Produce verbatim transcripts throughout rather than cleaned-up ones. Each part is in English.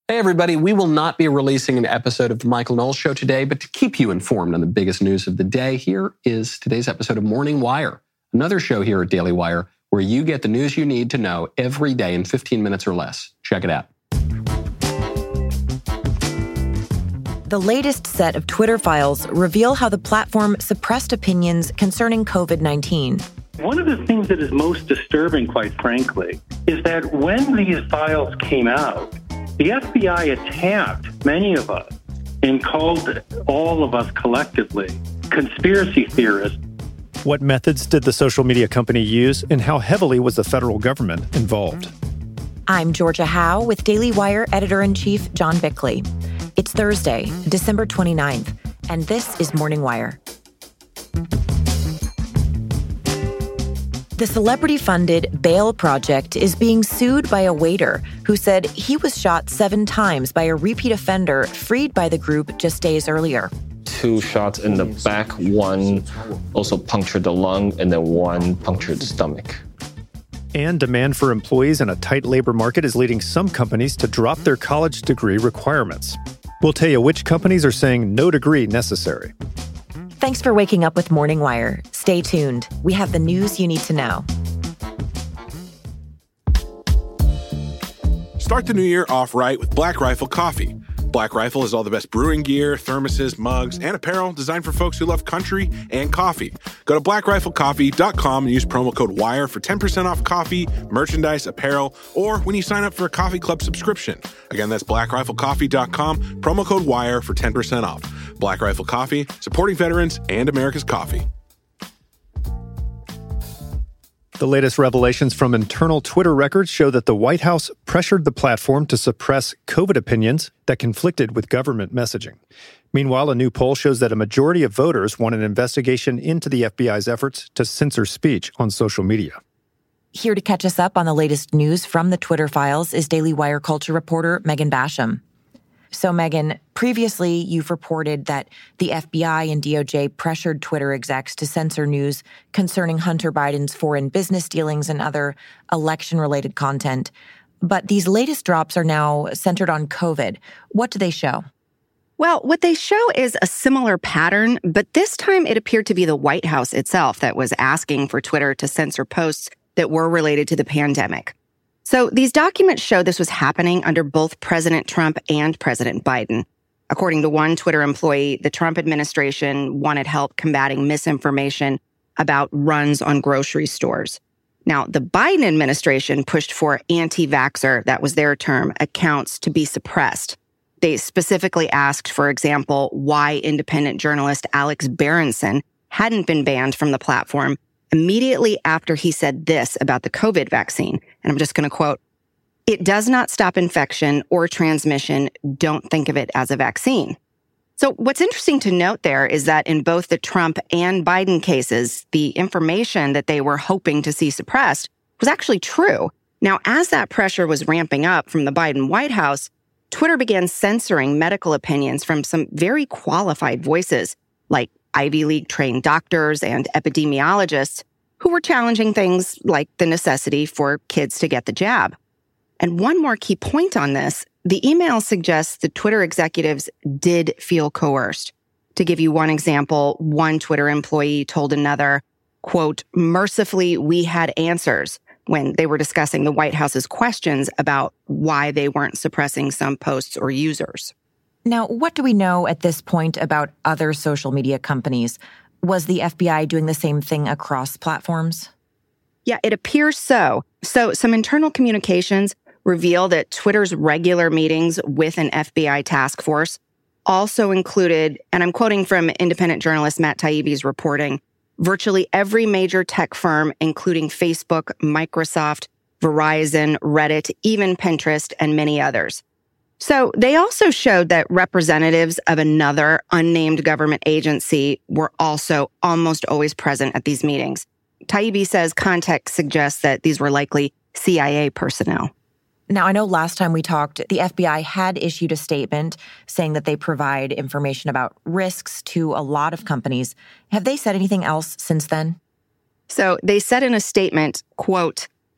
Hey, everybody. We will not be releasing an episode of The Michael Knowles Show today, but to keep you informed on the biggest news of the day, here is today's episode of Morning Wire, another show here at Daily Wire where you get the news you need to know every day in fifteen minutes or less. Check it out. The latest set of Twitter files reveal how the platform suppressed opinions concerning covid nineteen. One of the things that is most disturbing, quite frankly, is that when these files came out, the F B I attacked many of us and called all of us collectively conspiracy theorists. What methods did the social media company use, and how heavily was the federal government involved? I'm Georgia Howe with Daily Wire Editor-in-Chief John Bickley. It's Thursday, December twenty-ninth, and this is Morning Wire. The celebrity-funded Bail Project is being sued by a waiter who said he was shot seven times by a repeat offender freed by the group just days earlier. Two shots in the back, one also punctured the lung, and then one punctured the stomach. And demand for employees in a tight labor market is leading some companies to drop their college degree requirements. We'll tell you which companies are saying no degree necessary. Thanks for waking up with Morning Wire. Stay tuned. We have the news you need to know. Start the new year off right with Black Rifle Coffee. Black Rifle has all the best brewing gear, thermoses, mugs, and apparel designed for folks who love country and coffee. Go to black rifle coffee dot com and use promo code WIRE for ten percent off coffee, merchandise, apparel, or when you sign up for a coffee club subscription. Again, that's black rifle coffee dot com, promo code WIRE for ten percent off. Black Rifle Coffee, supporting veterans and America's coffee. The latest revelations from internal Twitter records show that the White House pressured the platform to suppress COVID opinions that conflicted with government messaging. Meanwhile, a new poll shows that a majority of voters want an investigation into the F B I's efforts to censor speech on social media. Here to catch us up on the latest news from the Twitter files is Daily Wire culture reporter Megan Basham. So, Megan, previously you've reported that the F B I and D O J pressured Twitter execs to censor news concerning Hunter Biden's foreign business dealings and other election-related content. But these latest drops are now centered on COVID. What do they show? Well, what they show is a similar pattern, but this time it appeared to be the White House itself that was asking for Twitter to censor posts that were related to the pandemic. So these documents show this was happening under both President Trump and President Biden. According to one Twitter employee, the Trump administration wanted help combating misinformation about runs on grocery stores. Now, the Biden administration pushed for anti-vaxxer, that was their term, accounts to be suppressed. They specifically asked, for example, why independent journalist Alex Berenson hadn't been banned from the platform immediately after he said this about the COVID vaccine. And I'm just going to quote, "It does not stop infection or transmission. Don't think of it as a vaccine." So what's interesting to note there is that in both the Trump and Biden cases, the information that they were hoping to see suppressed was actually true. Now, as that pressure was ramping up from the Biden White House, Twitter began censoring medical opinions from some very qualified voices, like Ivy League trained doctors and epidemiologists who were challenging things like the necessity for kids to get the jab. And one more key point on this, the email suggests the Twitter executives did feel coerced. To give you one example, one Twitter employee told another, quote, "Mercifully, we had answers," when they were discussing the White House's questions about why they weren't suppressing some posts or users. Now, what do we know at this point about other social media companies? Was the F B I doing the same thing across platforms? Yeah, it appears so. So some internal communications reveal that Twitter's regular meetings with an F B I task force also included, and I'm quoting from independent journalist Matt Taibbi's reporting, virtually every major tech firm, including Facebook, Microsoft, Verizon, Reddit, even Pinterest, and many others. So they also showed that representatives of another unnamed government agency were also almost always present at these meetings. Taibbi says context suggests that these were likely C I A personnel. Now, I know last time we talked, the F B I had issued a statement saying that they provide information about risks to a lot of companies. Have they said anything else since then? So they said in a statement, quote,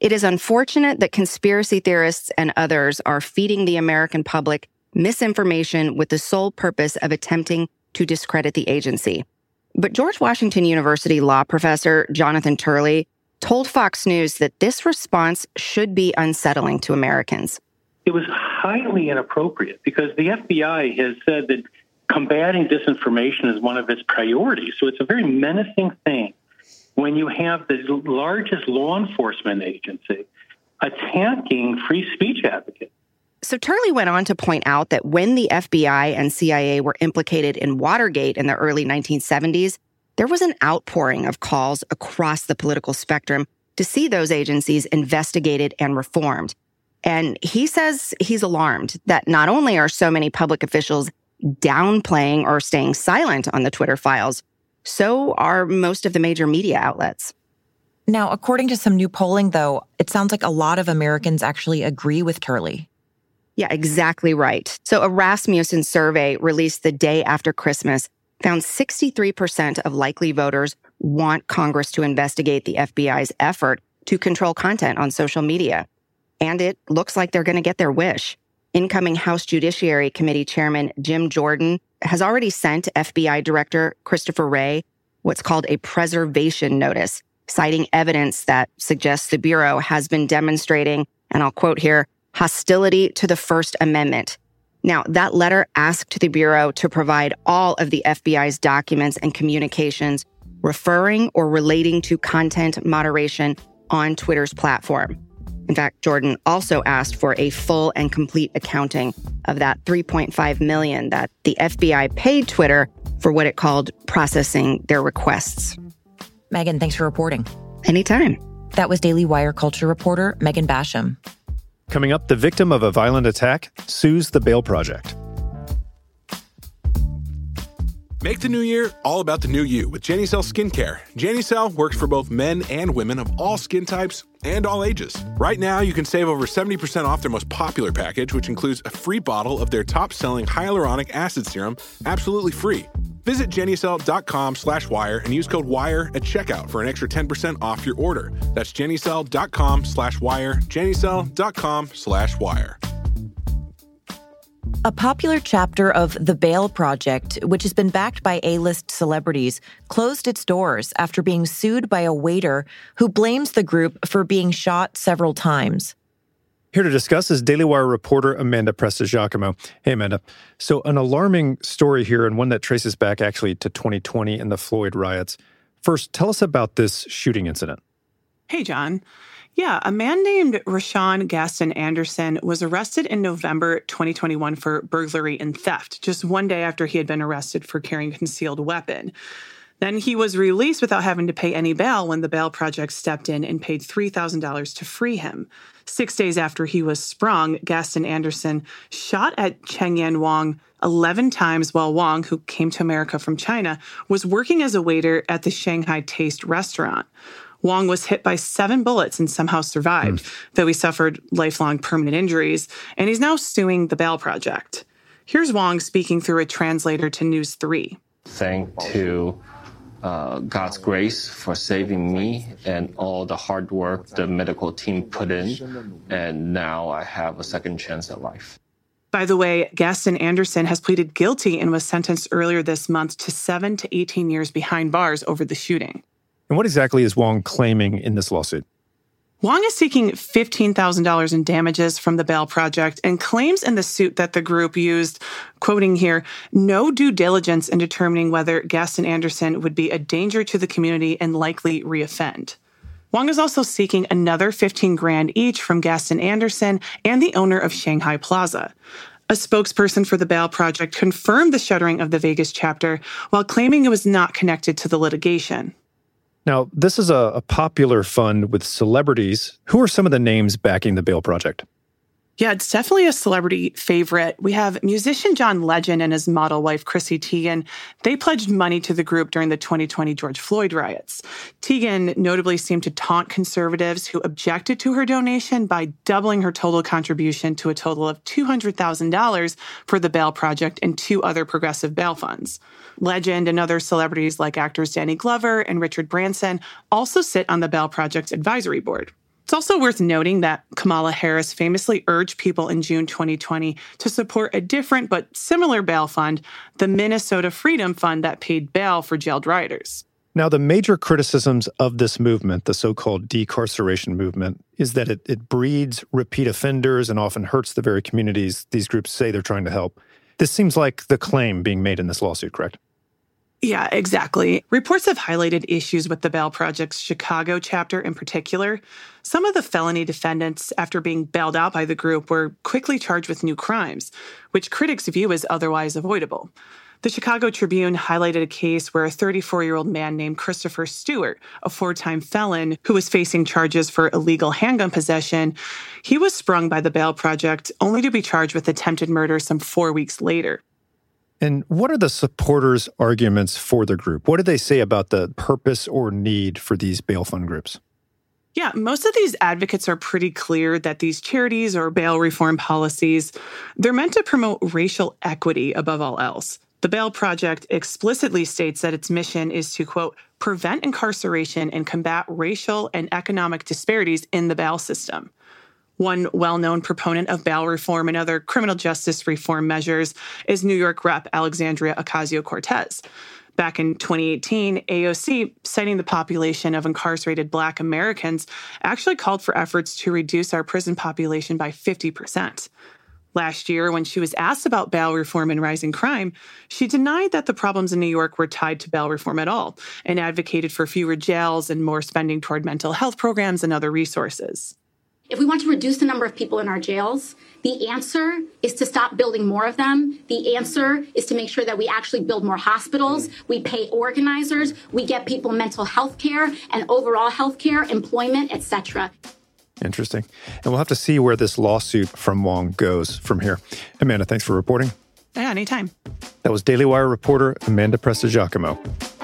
It is unfortunate that conspiracy theorists and others are feeding the American public misinformation with the sole purpose of attempting to discredit the agency. But George Washington University law professor Jonathan Turley told Fox News that this response should be unsettling to Americans. It was highly inappropriate because the F B I has said that combating disinformation is one of its priorities. So it's a very menacing thing when you have the largest law enforcement agency attacking free speech advocates. So Turley went on to point out that when the F B I and C I A were implicated in Watergate in the early nineteen seventies, there was an outpouring of calls across the political spectrum to see those agencies investigated and reformed. And he says he's alarmed that not only are so many public officials downplaying or staying silent on the Twitter files, so are most of the major media outlets. Now, according to some new polling, though, it sounds like a lot of Americans actually agree with Turley. Yeah, exactly right. So a Rasmussen survey released the day after Christmas found sixty-three percent of likely voters want Congress to investigate the F B I's effort to control content on social media. And it looks like they're going to get their wish. Incoming House Judiciary Committee Chairman Jim Jordan has already sent F B I Director Christopher Wray what's called a preservation notice, citing evidence that suggests the Bureau has been demonstrating, and I'll quote here, hostility to the First Amendment. Now, that letter asked the Bureau to provide all of the F B I's documents and communications referring or relating to content moderation on Twitter's platform. In fact, Jordan also asked for a full and complete accounting of that three point five million dollars that the F B I paid Twitter for what it called processing their requests. Megan, thanks for reporting. Anytime. That was Daily Wire culture reporter Megan Basham. Coming up, the victim of a violent attack sues the Bail Project. Make the new year all about the new you with Genucel Skincare. Genucel works for both men and women of all skin types and all ages. Right now, you can save over seventy percent off their most popular package, which includes a free bottle of their top-selling hyaluronic acid serum, absolutely free. Visit Genucel.com slash wire and use code WIRE at checkout for an extra ten percent off your order. That's Genucel.com slash wire, Genucel.com slash wire. A popular chapter of The Bail Project, which has been backed by A-list celebrities, closed its doors after being sued by a waiter who blames the group for being shot several times. Here to discuss is Daily Wire reporter Amanda Prestigiacomo. Hey, Amanda. So an alarming story here, and one that traces back actually to twenty twenty and the Floyd riots. First, tell us about this shooting incident. Hey, John. Yeah, a man named Rashawn Gaston Anderson was arrested in November twenty twenty-one for burglary and theft, just one day after he had been arrested for carrying a concealed weapon. Then he was released without having to pay any bail when the Bail Project stepped in and paid three thousand dollars to free him. Six days after he was sprung, Gaston Anderson shot at Chengyan Wang eleven times while Wang, who came to America from China, was working as a waiter at the Shanghai Taste restaurant. Wang was hit by seven bullets and somehow survived, mm. though he suffered lifelong permanent injuries, and he's now suing the Bail Project. Here's Wang speaking through a translator to News three. Thank to uh, God's grace for saving me and all the hard work the medical team put in, and now I have a second chance at life. By the way, Gaston Anderson has pleaded guilty and was sentenced earlier this month to seven to eighteen years behind bars over the shooting. And what exactly is Wang claiming in this lawsuit? Wang is seeking fifteen thousand dollars in damages from the Bail Project and claims in the suit that the group used, quoting here, no due diligence in determining whether Gaston Anderson would be a danger to the community and likely reoffend. Wang is also seeking another fifteen grand each from Gaston Anderson and the owner of Shanghai Plaza. A spokesperson for the Bail Project confirmed the shuttering of the Vegas chapter while claiming it was not connected to the litigation. Now, this is a, a popular fund with celebrities. Who are some of the names backing the Bail Project? Yeah, it's definitely a celebrity favorite. We have musician John Legend and his model wife, Chrissy Teigen. They pledged money to the group during the twenty twenty George Floyd riots. Teigen notably seemed to taunt conservatives who objected to her donation by doubling her total contribution to a total of two hundred thousand dollars for the Bail Project and two other progressive bail funds. Legend and other celebrities like actors Danny Glover and Richard Branson also sit on the Bail Project's advisory board. It's also worth noting that Kamala Harris famously urged people in June twenty twenty to support a different but similar bail fund, the Minnesota Freedom Fund, that paid bail for jailed rioters. Now, the major criticisms of this movement, the so-called decarceration movement, is that it, it breeds repeat offenders and often hurts the very communities these groups say they're trying to help. This seems like the claim being made in this lawsuit, correct? Yeah, exactly. Reports have highlighted issues with the Bail Project's Chicago chapter in particular. Some of the felony defendants, after being bailed out by the group, were quickly charged with new crimes, which critics view as otherwise avoidable. The Chicago Tribune highlighted a case where a thirty-four-year-old man named Christopher Stewart, a four-time felon who was facing charges for illegal handgun possession, he was sprung by the Bail Project only to be charged with attempted murder some four weeks later. And what are the supporters' arguments for the group? What do they say about the purpose or need for these bail fund groups? Yeah, most of these advocates are pretty clear that these charities or bail reform policies, they're meant to promote racial equity above all else. The Bail Project explicitly states that its mission is to, quote, prevent incarceration and combat racial and economic disparities in the bail system. One well-known proponent of bail reform and other criminal justice reform measures is New York Rep Alexandria Ocasio-Cortez. Back in twenty eighteen, A O C, citing the population of incarcerated Black Americans, actually called for efforts to reduce our prison population by fifty percent. Last year, when she was asked about bail reform and rising crime, she denied that the problems in New York were tied to bail reform at all and advocated for fewer jails and more spending toward mental health programs and other resources. If we want to reduce the number of people in our jails, the answer is to stop building more of them. The answer is to make sure that we actually build more hospitals, we pay organizers, we get people mental health care and overall health care, employment, et cetera. Interesting. And we'll have to see where this lawsuit from Wong goes from here. Amanda, thanks for reporting. Yeah, anytime. That was Daily Wire reporter Amanda Prestigiacomo.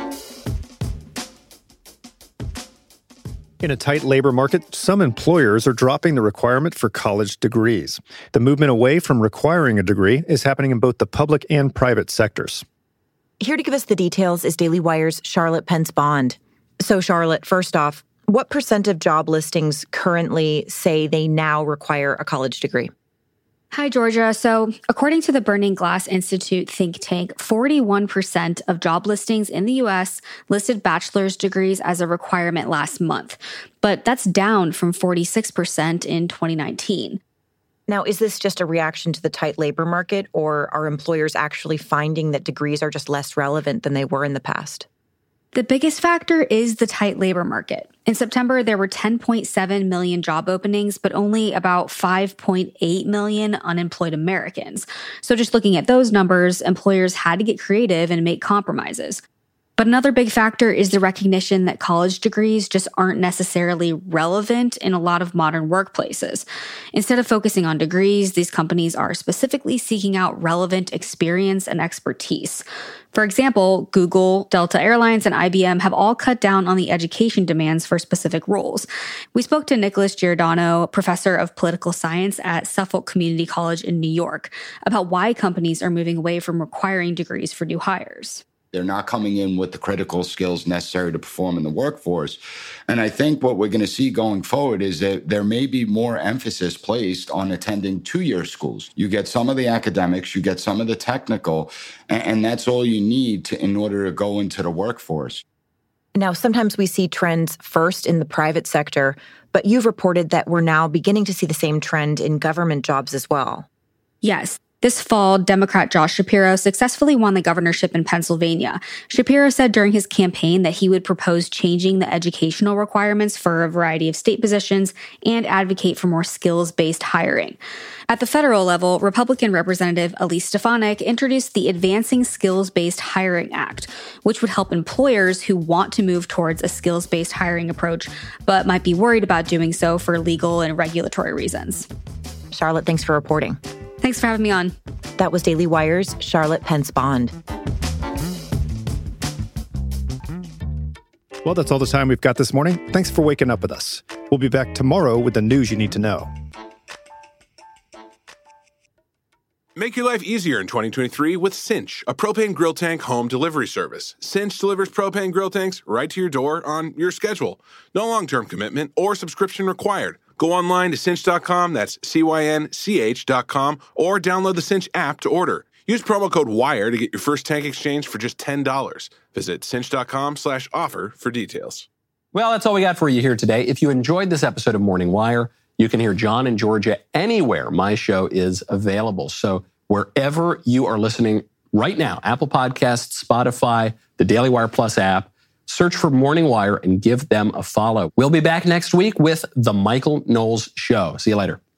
In a tight labor market, some employers are dropping the requirement for college degrees. The movement away from requiring a degree is happening in both the public and private sectors. Here to give us the details is Daily Wire's Charlotte Pence Bond. So, Charlotte, first off, what percent of job listings currently say they now require a college degree? Hi, Georgia. So according to the Burning Glass Institute think tank, forty-one percent of job listings in the U S listed bachelor's degrees as a requirement last month, but that's down from forty-six percent in twenty nineteen. Now, is this just a reaction to the tight labor market, or are employers actually finding that degrees are just less relevant than they were in the past? The biggest factor is the tight labor market. In September, there were ten point seven million job openings, but only about five point eight million unemployed Americans. So just looking at those numbers, employers had to get creative and make compromises. But another big factor is the recognition that college degrees just aren't necessarily relevant in a lot of modern workplaces. Instead of focusing on degrees, these companies are specifically seeking out relevant experience and expertise. For example, Google, Delta Airlines, and I B M have all cut down on the education demands for specific roles. We spoke to Nicholas Giordano, professor of political science at Suffolk Community College in New York, about why companies are moving away from requiring degrees for new hires. They're not coming in with the critical skills necessary to perform in the workforce. And I think what we're going to see going forward is that there may be more emphasis placed on attending two-year schools. You get some of the academics, you get some of the technical, and, and that's all you need to, in order to go into the workforce. Now, sometimes we see trends first in the private sector, but you've reported that we're now beginning to see the same trend in government jobs as well. Yes. This fall, Democrat Josh Shapiro successfully won the governorship in Pennsylvania. Shapiro said during his campaign that he would propose changing the educational requirements for a variety of state positions and advocate for more skills-based hiring. At the federal level, Republican Representative Elise Stefanik introduced the Advancing Skills-Based Hiring Act, which would help employers who want to move towards a skills-based hiring approach, but might be worried about doing so for legal and regulatory reasons. Charlotte, thanks for reporting. Thanks for having me on. That was Daily Wire's Charlotte Pence Bond. Well, that's all the time we've got this morning. Thanks for waking up with us. We'll be back tomorrow with the news you need to know. Make your life easier in twenty twenty-three with Cinch, a propane grill tank home delivery service. Cinch delivers propane grill tanks right to your door on your schedule. No long-term commitment or subscription required. Go online to cinch dot com, that's C Y N C H dot com, or download the Cinch app to order. Use promo code WIRE to get your first tank exchange for just ten dollars. Visit cinch dot com slash offer for details. Well, that's all we got for you here today. If you enjoyed this episode of Morning Wire, you can hear John and Georgia anywhere my show is available. So wherever you are listening right now, Apple Podcasts, Spotify, the Daily Wire Plus app, search for Morning Wire and give them a follow. We'll be back next week with The Michael Knowles Show. See you later.